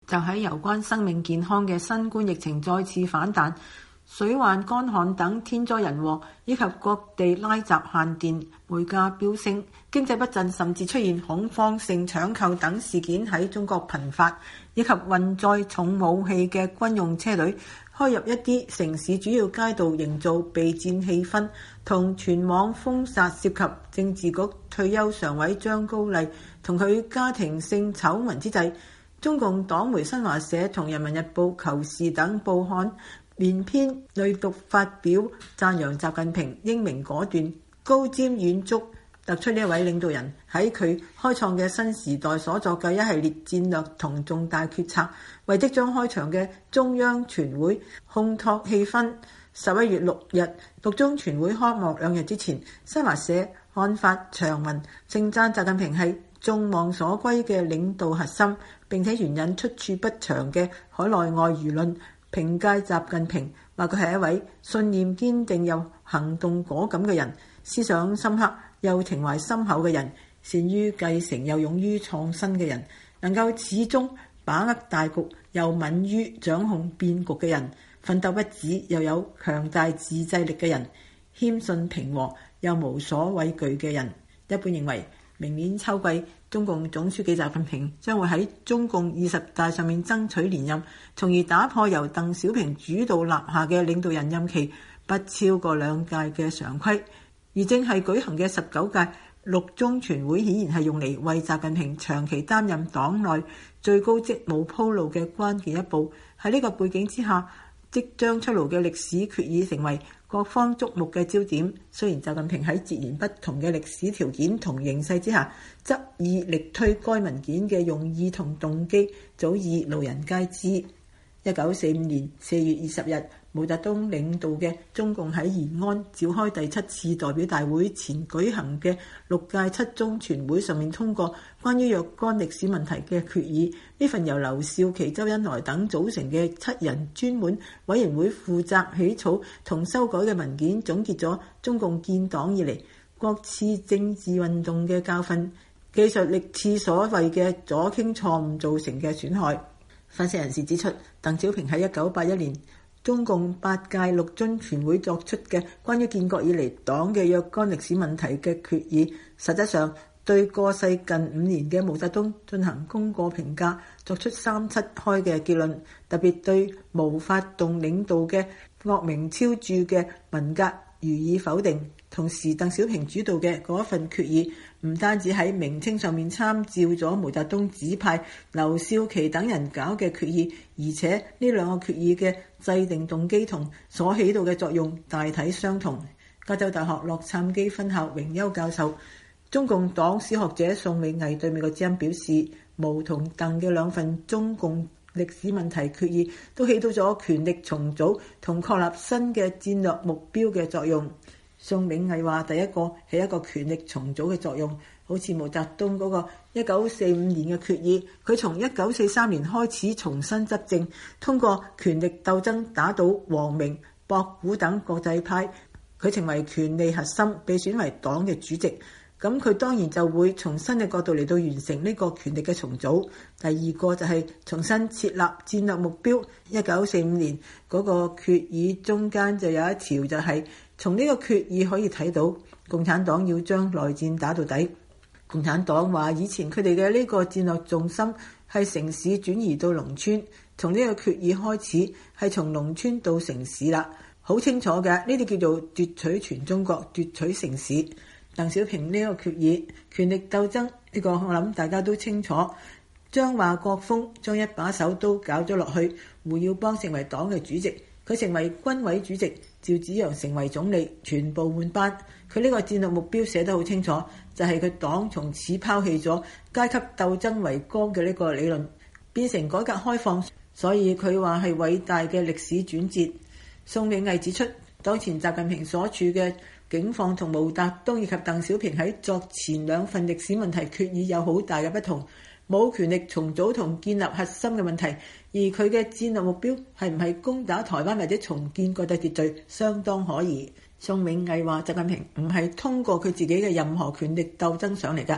就喺有關生命健康嘅新冠疫情再次反彈、水患、乾旱等天災人禍，以及各地拉閘限電、煤價飆升、經濟不振，甚至出現恐慌性搶購等事件喺中國頻發，以及運載重武器嘅軍用車隊開入一啲城市主要街道，營造備戰氣氛，同全網封殺涉及政治局退休常委張高麗同佢家庭性醜聞之際，中共黨媒新華社同人民日報、求是等報刊連篇累牘發表讚揚習近平英明果斷、高瞻遠矚，突出呢一位領導人喺佢開創嘅新時代所作嘅一系列戰略同重大決策，為即將開場嘅中央全會烘托氣氛。11月6日，六中全會開幕2日之前，新華社刊發長文稱讚習近平係眾望所歸嘅領導核心，並且援引出處不詳嘅海內外輿論，評價習近平話佢係一位信念堅定又行動果敢嘅人，思想深刻又情懷深厚嘅人，善於繼承又勇於創新嘅人，能夠始終把握大局又敏於掌控變局嘅人，奮鬥不止又有強大自制力嘅人，謙遜平和又無所畏懼嘅人。一般認為，明年秋季，中共總書記習近平將會喺中共20大上面爭取連任，從而打破由鄧小平主導立下嘅領導人任期不超過2屆嘅常規。而正係舉行嘅19屆六中全會，顯然係用嚟為習近平長期擔任黨內最高職務鋪路嘅關鍵一步。喺呢個背景之下，即將出爐嘅歷史決議成為各方矚目嘅焦點。雖然習近平喺截然不同嘅歷史條件同形勢之下，執意力推該文件嘅用意同動機，早已路人皆知。1945年4月20日，毛澤東領導嘅中共喺延安召開第7次代表大會前舉行嘅6屆7中全會上面通過關於若干歷史問題嘅決議。呢份由劉少奇、周恩來等組成嘅7人專門委員會負責起草同修改嘅文件，總結咗中共建黨以嚟各次政治運動嘅教訓，記述歷次所謂嘅左傾錯誤造成嘅損害。分析人士指出，鄧小平喺1981年中共8屆六中全會作出嘅關於建國以嚟黨嘅若干歷史問題嘅決議，實質上對過世近5年嘅毛澤東進行功過評價，作出3七開嘅結論，特別對毛發動領導嘅惡名昭著嘅文革予以否定。同時，鄧小平主導嘅嗰一份決議唔單止喺名稱上面參照咗毛澤東指派劉少奇等人搞嘅決議，而且呢2個決議嘅制定動機同所起到嘅作用大體相同。加州大學洛杉磯分校榮休教授、中共黨史學者宋永毅對美國之音表示，毛同鄧嘅2份中共歷史問題決議都起到咗權力重組同確立新嘅戰略目標嘅作用。宋永毅話：第一個係一個權力重組嘅作用，好似毛澤東嗰個1945年嘅決議，佢從1943年開始重新執政，通過權力鬥爭打倒王明、博古等國際派，佢成為權力核心，被選為黨嘅主席。咁佢當然就會從新嘅角度嚟到完成呢個權力嘅重組。第二個就係重新設立戰略目標。1945年嗰個決議中間就有一條就係、從呢個決議可以睇到，共產黨要將內戰打到底。共產黨話以前佢哋嘅呢個戰略重心係城市轉移到農村，從呢個決議開始係從農村到城市啦，好清楚嘅。呢啲叫做奪取全中國、奪取城市。鄧小平呢個決議權力鬥爭呢個我諗大家都清楚，將華國鋒將一把手都搞咗落去，胡耀邦成為黨嘅主席，佢成為軍委主席，趙紫陽成為總理，全部換班。佢呢個戰略目標寫得好清楚，就係佢黨從此拋棄咗階級鬥爭為綱嘅呢個理論，變成改革開放，所以佢話係偉大嘅歷史轉折。宋永毅指出，當前習近平所處嘅境況同毛澤東以及鄧小平喺作前2份歷史問題決議有好大嘅不同，冇權力重組同建立核心嘅問題，而佢嘅戰略目標係唔係攻打台灣或者重建國際秩序，相當可疑。宋永毅話：習近平唔係通過佢自己嘅任何權力鬥爭上嚟㗎，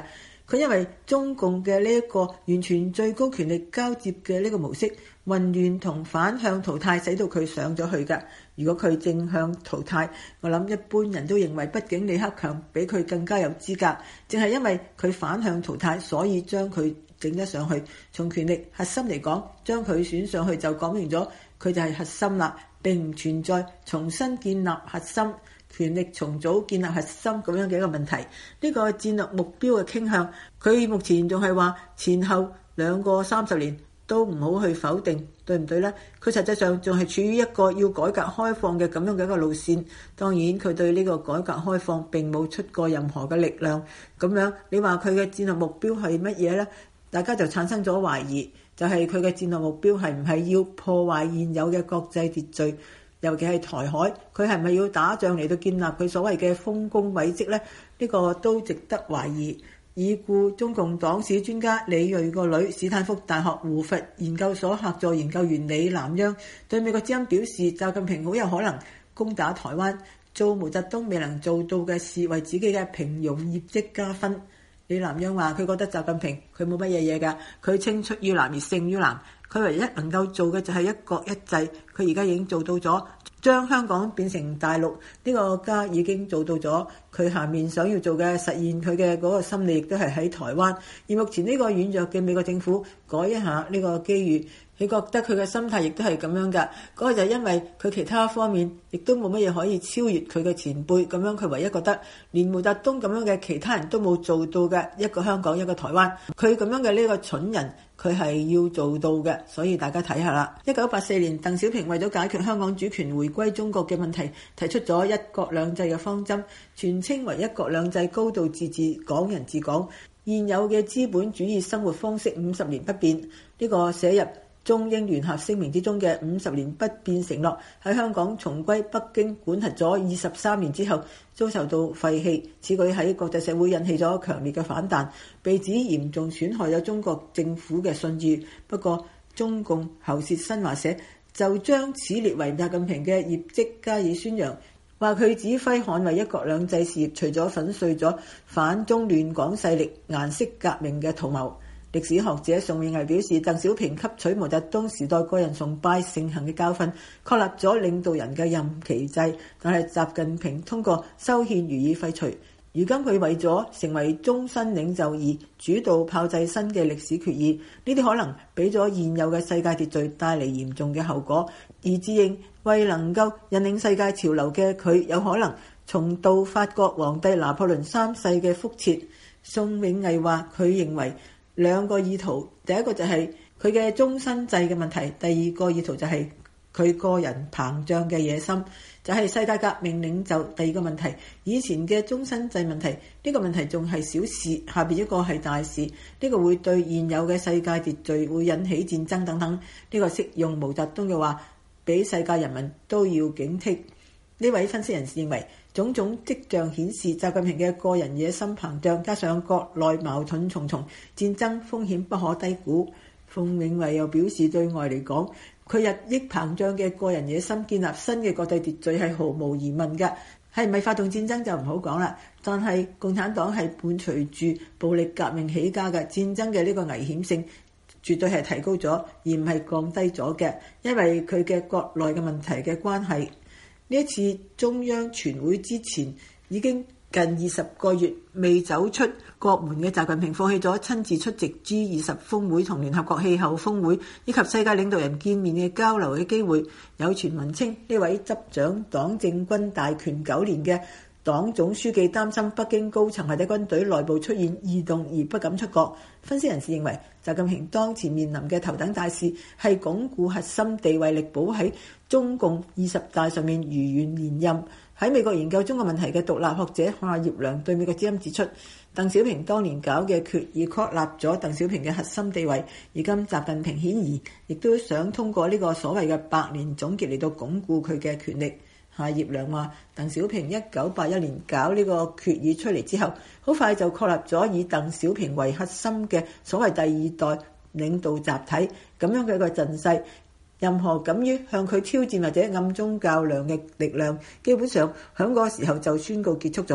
佢因為中共嘅呢一個完全最高權力交接嘅呢個模式混亂同反向淘汰，使到佢上咗去㗎。如果佢正向淘汰，我諗一般人都認為，畢竟李克強比佢更加有資格，正係因為佢反向淘汰，所以將佢整得上去。從權力核心嚟講，將佢選上去就講明咗佢就係核心啦，並唔存在重新建立核心、權力重組建立核心咁樣嘅一個問題。呢個戰略目標嘅傾向，佢目前仲係話前後兩個30年都唔好去否定，對唔對呢？佢實際上仲係處於一個要改革開放嘅咁樣嘅一個路線。當然佢對呢個改革開放並冇出過任何嘅力量。咁樣你話佢嘅戰略目標係乜嘢呢？大家就產生咗懷疑，就係佢嘅戰略目標係唔係要破壞現有嘅國際秩序，尤其係台海，佢係咪要打仗嚟到建立佢所謂嘅豐功偉績呢？呢個都值得懷疑。已故中共黨史專家李銳個女，史坦福大學胡佛研究所客座研究員李南央對美國之音表示，習近平好有可能攻打台灣，做毛澤東未能做到嘅事，為自己嘅平庸業績加分。李南央話：佢覺得習近平佢冇乜嘢㗎，佢青出於藍而勝於藍，佢唯一能夠做嘅就係一國一制，佢而家已經做到咗，將香港變成大陸呢個家已經做到咗，佢下面想要做嘅實現佢嘅嗰個心理亦都係喺台灣。而目前呢個軟弱嘅美國政府改一下呢個機遇，佢覺得佢嘅心態亦都係咁樣㗎。嗰個就係因為佢其他方面亦都冇乜嘢可以超越佢嘅前輩，咁樣佢唯一覺得連毛澤東咁樣嘅其他人都冇做到嘅，一個香港一個台灣，佢咁樣嘅呢個蠢人佢係要做到嘅。所以大家睇下啦，1984年鄧小平為咗解決香港主權回歸中國嘅問題，提出咗一國兩制嘅方針，全稱為一國兩制高度自治港人治港，現有嘅資本主義生活方式50年不變。呢個寫入中英聯合聲明之中嘅50年不變承諾，喺香港重歸北京管轄咗23年之後遭受到廢棄，此舉喺國際社會引起咗強烈嘅反彈，被指嚴重損害咗中國政府嘅信譽。不過中共喉舌新華社就將此列為習近平嘅業績加以宣揚，話佢指揮捍衛一國兩制事業，除咗粉碎咗反中亂港勢力顏色革命嘅圖謀。歷史學者宋永毅表示，鄧小平吸取毛澤東時代個人崇拜盛行嘅教訓，確立咗領導人嘅任期制，但係習近平通過修憲予以廢除。如今佢為咗成為終身領袖而主導炮製新嘅歷史決議，呢啲可能俾咗現有嘅世界秩序帶嚟嚴重嘅後果，而自認為能夠引領世界潮流嘅佢，有可能重蹈法國皇帝拿破崙3世嘅覆轍。宋永毅話：佢認為兩個意圖，第一個就係佢嘅終身制嘅問題，第二個意圖就係佢個人膨脹嘅野心，就係世界革命領袖。第二個問題，以前嘅終身制問題，呢個問題仲係小事，下邊一個係大事，呢個會對現有嘅世界秩序會引起戰爭等等。呢個適用毛澤東嘅話，俾世界人民都要警惕。呢位分析人士認為，種種跡象顯示習近平嘅個人野心膨脹，加上國內矛盾重重，戰爭風險不可低估。馮永偉又表示，對外嚟講，佢日益膨脹嘅個人野心建立新嘅國際秩序係毫無疑問嘅。係唔係發動戰爭就唔好講啦，但係共產黨係伴隨住暴力革命起家嘅，戰爭嘅呢個危險性絕對係提高咗，而唔係降低咗嘅，因為佢嘅國內嘅問題嘅關係。呢一次中央全會之前已經近20個月未走出國門嘅習近平，放棄咗親自出席 G20 峰會同聯合國氣候峰會以及世界領導人見面嘅交流嘅機會。有傳聞稱呢位執掌黨政軍大權9年嘅黨總書記擔心北京高層或者軍隊內部出現異動而不敢出國。分析人士認為，習近平當前面臨嘅頭等大事係鞏固核心地位，力保喺中共20大上面如願連任。喺美國研究中國問題嘅獨立學者夏業良對美國之音指出，鄧小平當年搞嘅決議確立咗鄧小平嘅核心地位，而今習近平顯然亦都想通過呢個所謂嘅百年總結嚟到鞏固佢嘅權力。夏業良話，鄧小平1981年搞呢個決議出嚟之後，好快就確立咗以鄧小平為核心嘅所謂第二代領導集體咁樣嘅一個陣勢。任何敢於向佢挑戰或者暗中較量嘅力量，基本上響嗰個時候就宣告結束咗。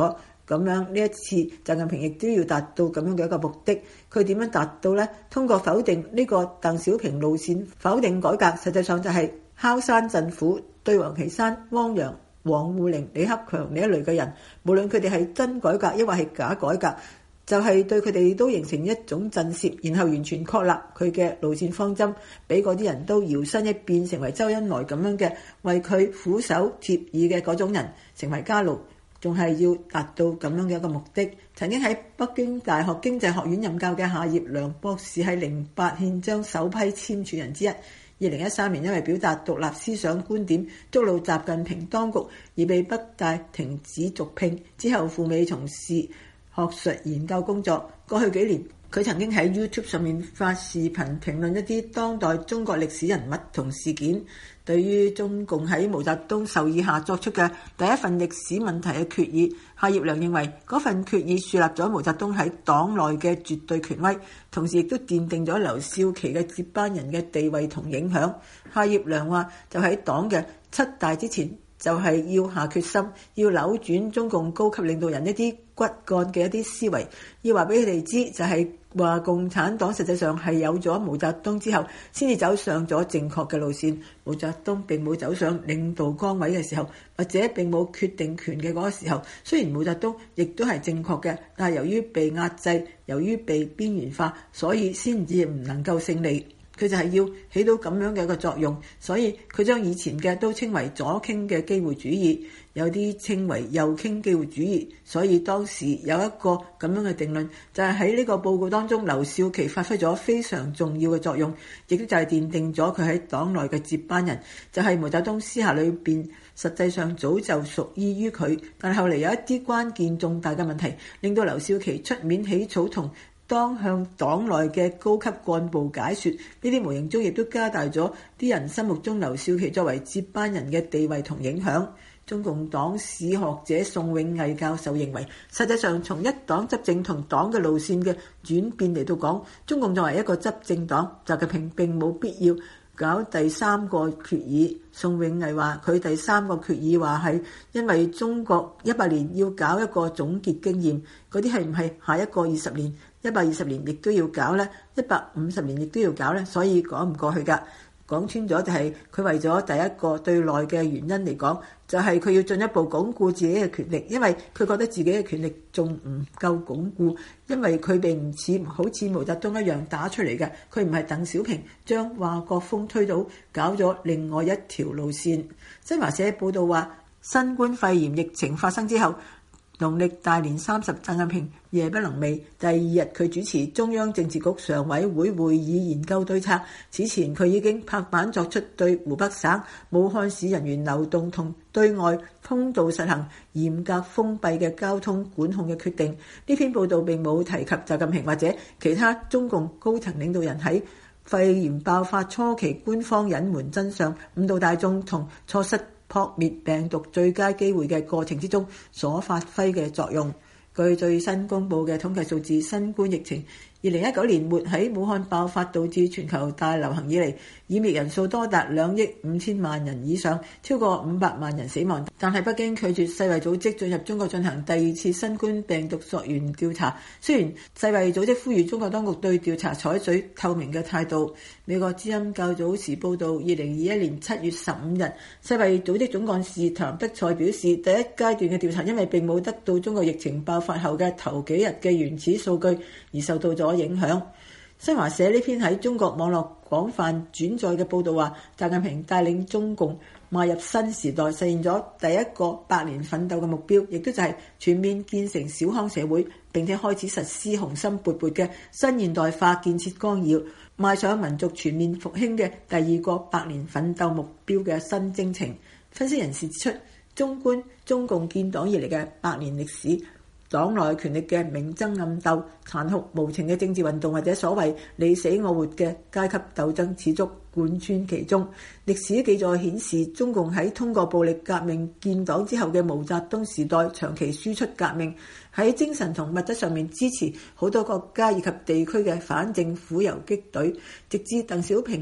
咁樣呢一次習近平亦都要達到咁樣嘅一個目的。佢點樣達到呢？通過否定呢個鄧小平路線，否定改革，實際上就係敲山震虎，對王岐山、汪洋、王滬寧、李克強呢一類嘅人，無論佢哋係真改革抑或係假改革，就係對佢哋都形成一種震懾，然後完全確立佢嘅路線方針，俾嗰啲人都搖身一變成為周恩來咁樣嘅為佢俯首貼耳嘅嗰種人，成為家奴，仲係要達到咁樣嘅一個目的。曾經喺北京大學經濟學院任教嘅夏業良博士係08憲章首批簽署人之一。2013年因為表達獨立思想觀點，觸怒習近平當局而被北大停止續聘，之後赴美從事學術研究工作。過去幾年，佢曾經喺 YouTube 上面發視頻評論一啲當代中國歷史人物同事件。對於中共喺毛澤東授意下作出嘅第一份歷史問題嘅決議，夏業良認為嗰份決議樹立咗毛澤東喺黨內嘅絕對權威，同時亦都奠定咗劉少奇嘅接班人嘅地位同影響。夏業良話：就喺黨嘅7大之前，就係要下決心，要扭轉中共高級領導人一啲骨幹嘅一啲思維，要話俾佢哋知，就係話共產黨實際上係有咗毛澤東之後，先至走上咗正確嘅路線。毛澤東並冇走上領導崗位嘅時候，或者並冇決定權嘅嗰個時候，雖然毛澤東亦都係正確嘅，但係由於被壓制，由於被邊緣化，所以先至唔能夠勝利。佢就係要起到咁樣嘅一個作用，所以佢將以前嘅都稱為左傾嘅機會主義，有啲稱為右傾機會主義。所以當時有一個咁樣嘅定論，就係喺呢個報告當中，劉少奇發揮咗非常重要嘅作用，亦都就係奠定咗佢喺黨內嘅接班人。就係毛澤東私下裏邊實際上早就屬意於佢，但係後嚟有一啲關鍵重大嘅問題，令到劉少奇出面起草同當向黨內嘅高級幹部解說，呢啲無形中亦都加大咗啲人心目中劉少奇作為接班人嘅地位同影響。中共黨史學者宋永毅教授認為，實際上從一黨執政同黨嘅路線嘅轉變嚟到講，中共作為一個執政黨，習近平並冇必要搞第三個決議。宋永毅話：佢第三個決議話係因為中國100年要搞一個總結經驗，嗰啲係唔係下一個20年、120年亦都要搞呢？150年亦都要搞呢？所以講唔過去㗎。講穿咗就係佢為咗第一個對內嘅原因嚟講，就係佢要進一步鞏固自己嘅權力，因為佢覺得自己嘅權力仲唔夠鞏固，因為佢並唔似好似毛澤東一樣打出嚟嘅，佢唔係鄧小平將華國鋒推倒，搞咗另外一條路線。新華社報道話，新冠肺炎疫情發生之後，農曆大年30，習近平夜不能寐。第二日佢主持中央政治局常委會會議研究對策。此前佢已經拍板作出對湖北省武漢市人員流動同對外通道實行嚴格封閉嘅交通管控嘅決定。呢篇報道並冇提及習近平或者其他中共高層領導人喺肺炎爆發初期官方隱瞞真相、誤導大眾同錯失撲滅病毒最佳機會嘅過程之中所發揮嘅作用。據最新公佈嘅統計數字，新冠疫情2019年末喺武漢爆發，導致全球大流行以嚟，染疫人數多達2億5千萬人以上，超過500萬人死亡。但係北京拒絕世衛組織進入中國進行第二次新冠病毒溯源調查。雖然世衛組織呼籲中國當局對調查採取透明嘅態度。美國之音較早時報導，2021年7月15日，世衛組織總幹事譚德塞表示，第一階段嘅調查因為並冇得到中國疫情爆發後嘅頭幾日嘅原始數據而受到咗影響。新華社呢篇喺中國網絡廣泛轉載嘅報導話，習近平帶領中共邁入新時代，實現咗第一個百年奮鬥嘅目標，亦都就係全面建成小康社會，並且開始實施雄心勃勃嘅新現代化建設綱要，邁上民族全面復興嘅第二個百年奮鬥目標嘅新征程。分析人士指出，縱觀中共建黨以嚟嘅100年歷史，黨內權力嘅明爭暗鬥、殘酷無情嘅政治運動或者所謂你死我活嘅階級鬥爭持續貫穿其中。歷史記載顯示，中共喺通過暴力革命建黨之後嘅毛澤東時代長期輸出革命，喺精神同物質上面支持好多國家以及地區嘅反政府游擊隊，直至鄧小平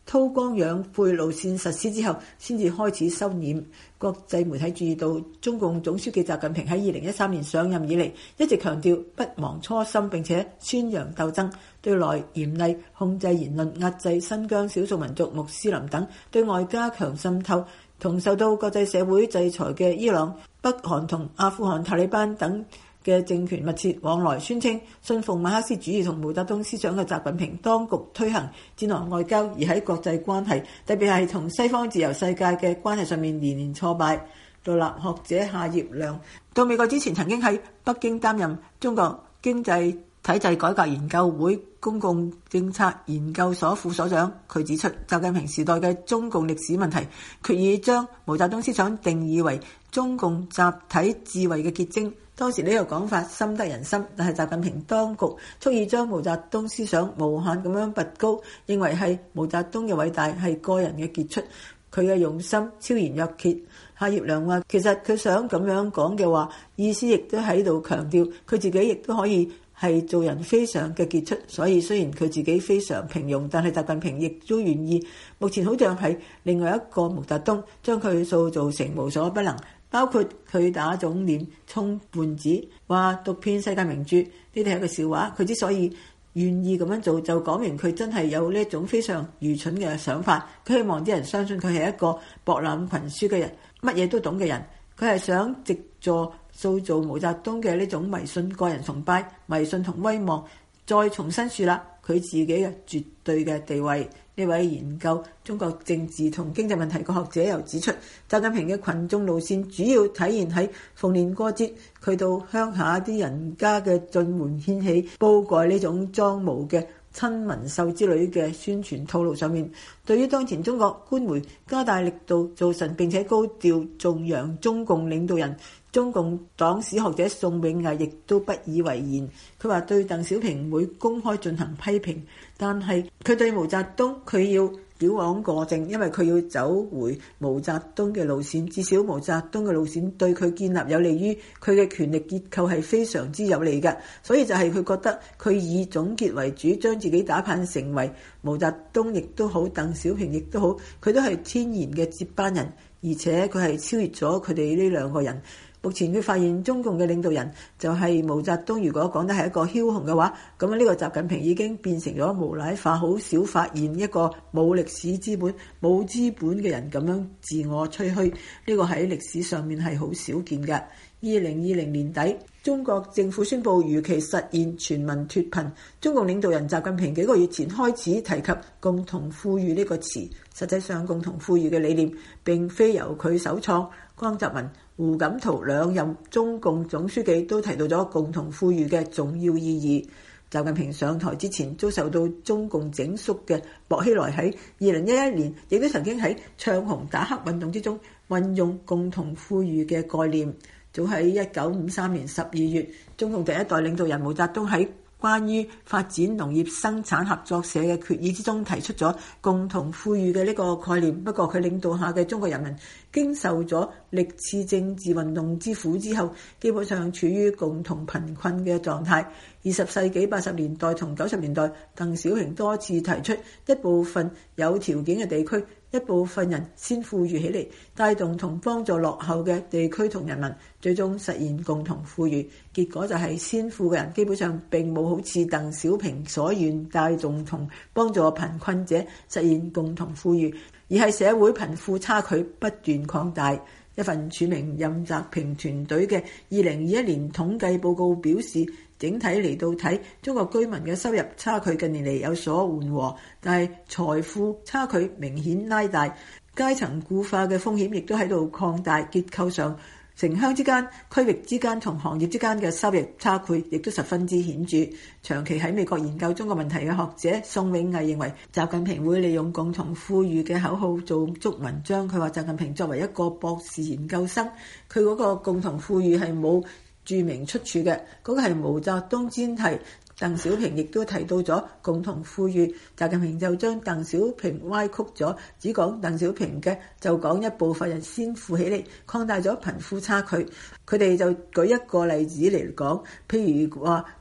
韜光養晦路線實施之後，先至開始收斂。國際媒體注意到，中共總書記習近平喺2013年上任以嚟，一直強調不忘初心，並且宣揚鬥爭，對內嚴厲控制言論，壓制新疆少數民族穆斯林等，對外加強滲透。同受到國際社會制裁嘅伊朗、北韓同阿富汗塔利班等嘅政權密切往來，宣稱信奉馬克思主義同毛澤東思想嘅習近平當局推行戰狼外交，而喺國際關係，特別係同西方自由世界嘅關係上面連連挫敗。獨立學者夏業良到美國之前曾經喺北京擔任中國經濟體制改革研究會公共政策研究所副所長。佢指出，習近平時代嘅中共歷史問題，決意將毛澤東思想定義為中共集體智慧嘅結晶。當時呢個講法深得人心，但係習近平當局蓄意將毛澤東思想無限咁樣拔高，認為係毛澤東嘅偉大係個人嘅傑出，佢嘅用心超然若揭。夏業良話，其實佢想咁樣講嘅話，意思亦都喺度強調佢自己亦都可以係做人非常嘅傑出。所以雖然佢自己非常平庸，但係習近平亦都願意。目前好像係另外一個毛澤東，將佢塑造成無所不能。包括佢打腫臉充胖子，話讀遍世界名著，呢啲係一個笑話。佢之所以願意咁樣做，就講明佢真係有呢一種非常愚蠢嘅想法。佢希望啲人相信佢係一個博覽群書嘅人，乜嘢都懂嘅人。佢係想藉助塑造毛澤東嘅呢種迷信、個人崇拜、迷信同威望，再重新樹立佢自己嘅絕對嘅地位。呢位研究中國政治同經濟問題嘅學者又指出，習近平嘅群眾路線主要體現喺逢年過節，佢到鄉下啲人家嘅進門掀起煲蓋呢種裝模嘅親民秀之類嘅宣傳套路上面。對於當前中國官媒加大力度造神並且高調頌揚中共領導人，中共黨史學者宋永毅亦都不以為然。佢話對鄧小平會公開進行批評，但係佢對毛澤東佢要矯枉過正，因為佢要走回毛澤東嘅路線。至少毛澤東嘅路線對佢建立有利於佢嘅權力結構係非常之有利嘅，所以就係佢覺得佢以總結為主，將自己打扮成為毛澤東亦都好，鄧小平亦都好，佢都係天然嘅接班人，而且佢係超越咗佢哋呢兩個人。目前佢發現中共嘅領導人就係毛澤東，如果講得係一個梟雄嘅話，咁呢個習近平已經變成咗無賴化，好少發現一個冇歷史資本、冇資本嘅人咁樣自我吹噓，呢個喺歷史上面係好少見嘅。2020年底，中國政府宣布如期實現全民脫貧。中共領導人習近平幾個月前開始提及共同富裕呢個詞，實際上共同富裕嘅理念並非由佢首創。江澤民、胡錦濤兩任中共總書記都提到咗共同富裕嘅重要意義。習近平上台之前遭受到中共整肅嘅薄熙來喺2011年亦都曾經喺唱紅打黑運動之中運用共同富裕嘅概念。早喺1953年12月，中共第一代領導人毛澤東喺關於發展農業生產合作社嘅決議之中提出咗共同富裕嘅呢個概念。不過佢領導下嘅中國人民經受咗歷次政治運動之苦之後，基本上處於共同貧困嘅狀態。20世紀80年代同90年代，鄧小平多次提出一部分有條件嘅地區，一部分人先富裕起嚟，帶動同幫助落後嘅地區同人民，最終實現共同富裕。結果就係先富嘅人基本上並冇好似鄧小平所願帶動同幫助貧困者實現共同富裕，而係社會貧富差距不斷擴大。一份署名任澤平團隊嘅2021年統計報告表示，整體嚟到睇，中國居民嘅收入差距近年嚟有所緩和，但係財富差距明顯拉大，階層固化嘅風險亦都喺度擴大。結構上，城鄉之間、區域之間同行業之間嘅收入差距亦都十分之顯著。長期喺美國研究中國問題嘅學者宋永毅認為，習近平會利用共同富裕嘅口號做足文章。佢話習近平作為一個博士研究生，佢嗰個共同富裕係冇注明出處嘅，嗰個係毛澤東專題。鄧小平亦都提到咗共同富裕，習近平就將鄧小平歪曲咗，只講鄧小平嘅，就講一部分人先富起嚟，擴大咗貧富差距。佢哋就舉一個例子嚟講，譬如話逼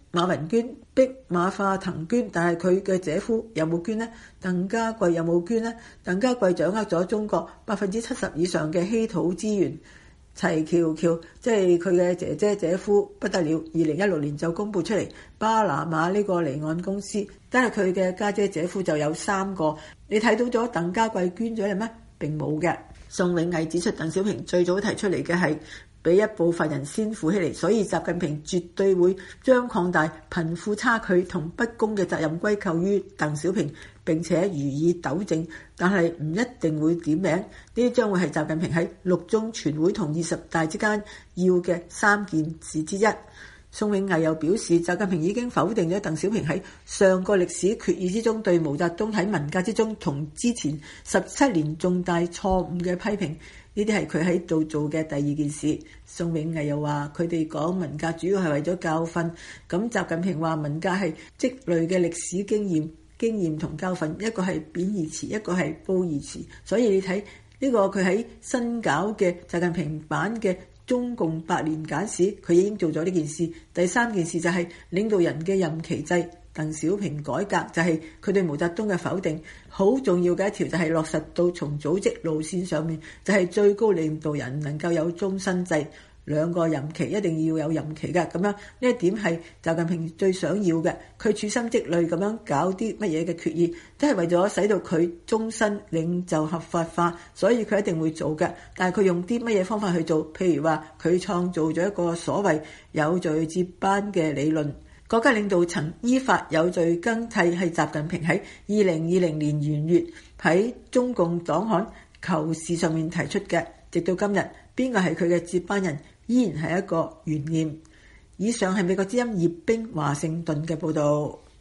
馬雲捐，逼馬化騰捐，但係佢嘅姐夫有冇捐呢？鄧家貴有冇捐呢？鄧家貴掌握咗中國70%以上嘅稀土資源。齊喬喬即係佢嘅姐姐姐夫不得了，2016年就公佈出嚟巴拿馬呢個離岸公司，但係佢嘅家姐姐夫就有3個。你睇到咗鄧家貴捐咗嚟咩？並冇嘅。宋永毅指出，鄧小平最早提出嚟嘅係俾一部分人先富起嚟，所以習近平絕對會將擴大貧富差距同不公嘅責任歸咎於鄧小平，並且予以糾正，但係唔一定會點名。呢啲將會係習近平喺6中全會同20大之間要嘅3件事之一。宋永毅又表示，習近平已經否定咗鄧小平喺上個歷史決議之中對毛澤東喺文革之中同之前17年重大錯誤嘅批評，呢啲係佢喺度做嘅第2件事。宋永毅又話，佢哋講文革主要係為咗教訓，咁習近平話文革係積累嘅歷史經驗同教訓，一個係貶義詞，一個係褒義詞，所以你睇呢個佢喺新搞嘅習近平版嘅中共百年簡史，佢已經做咗呢件事。第3件事就係領導人嘅任期制，鄧小平改革就係佢對毛澤東嘅否定。好重要嘅一條就係落實到從組織路線上面，就係最高領導人能夠有終身制，2個任期一定要有任期嘅。咁樣呢一點係習近平最想要嘅。佢處心積慮咁樣搞啲乜嘢嘅決議，都係為咗使到佢終身領袖合法化，所以佢一定會做嘅。但係佢用啲乜嘢方法去做？譬如話佢創造咗一個所謂有序接班嘅理論，國家領導層依法有序更替，係習近平喺2020年元月喺中共黨刊求是上面提出嘅。直到今日，邊個係佢嘅接班人，依然係一個懸念。以上係美國之音葉冰華盛頓嘅報導。